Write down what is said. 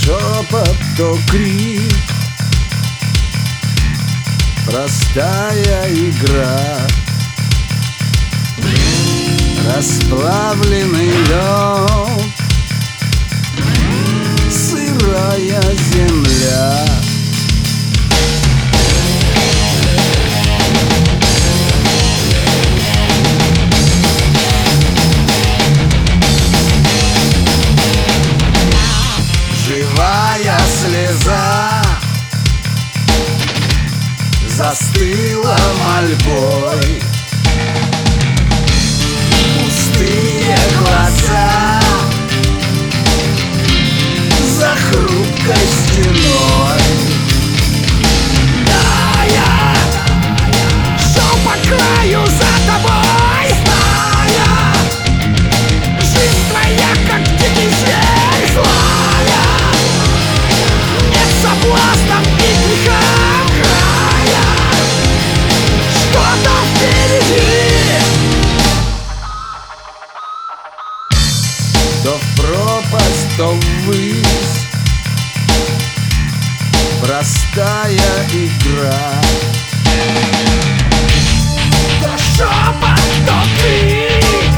шепот, то крик, простая игра. Расплавленный лед, сырая земля. Живая слеза застыла мольбой. Пустые глаза за хрупкой стеной. Да, я шел по краю за тобой, зная, жизнь твоя, как дикий зверь, злая, нет соблазнов и грехам края. Что там впереди? То в пропасть, то ввысь, простая игра. То шепот, то крик,